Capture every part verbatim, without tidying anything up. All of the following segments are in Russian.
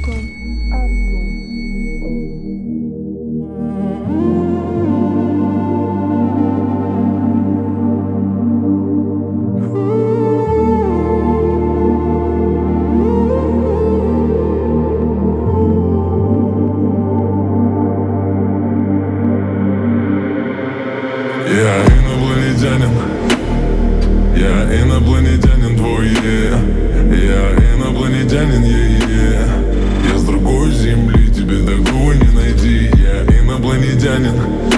Артем. Я инопланетянин, я инопланетянин твой, yeah. Я инопланетянин, yeah, yeah. Я с другой земли, тебе такого не найти. Я инопланетянин,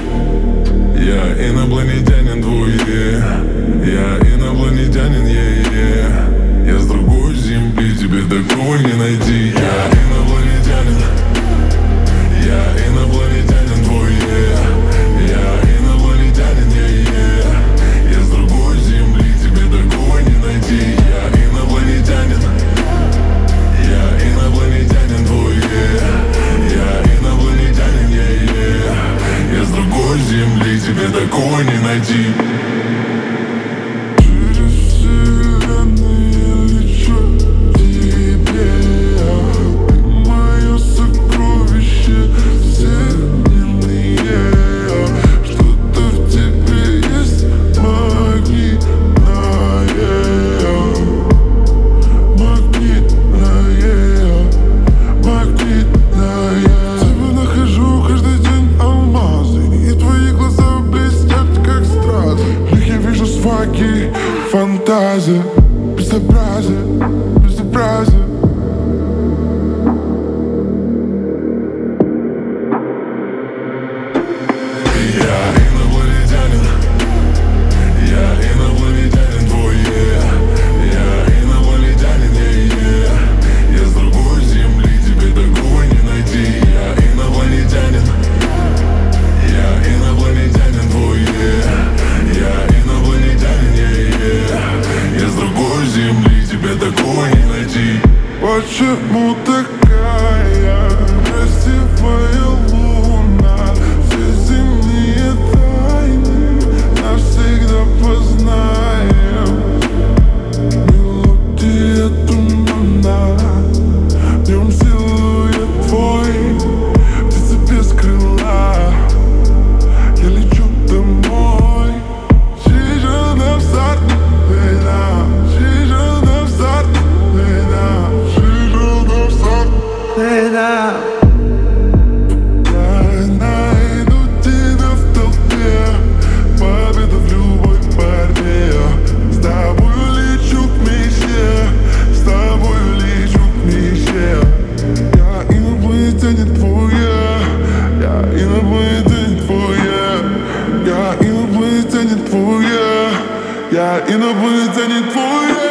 я инопланетянин твой, yeah. Я инопланетянин, yeah, yeah. Я с другой земли, тебе такого не найти. Я инопланетянин, я инопланетянин твой, yeah. Я инопланетянин, yeah, yeah. Я с другой земли, тебе такого не найти. Я инопланетянин, я инопланетянин твой, yeah. Я инопланетянин, yeah, yeah. Я с другой земли, тебе такого не найти. Фантазия, безобразие, безобразие. Я инопланетянин, я инопланетянин твой, yeah. Я инопланетянин, yeah, yeah. Я с другой земли, тебе такого не найти. Я инопланетянин, я инопланетянин твой, yeah. Я инопланетянин, yeah, yeah. Я с другой земли, тебе такого не найти. Почему такая красивая луна? Все земные тайны навсегда познаем. Мелодия тумана, в нем силуэт твой, птица без крыла. Я лечу домой. She's on the start, hey now. She's on the start, hey now. She's on the start, hey now. Я найду тебя в толпе, победа в любой борьбе. С тобою лечу к мечте, с тобою лечу к мечте. Я инопланетянин твой, я инопланетянин твой, я инопланетянин твой, я инопланетянин твой.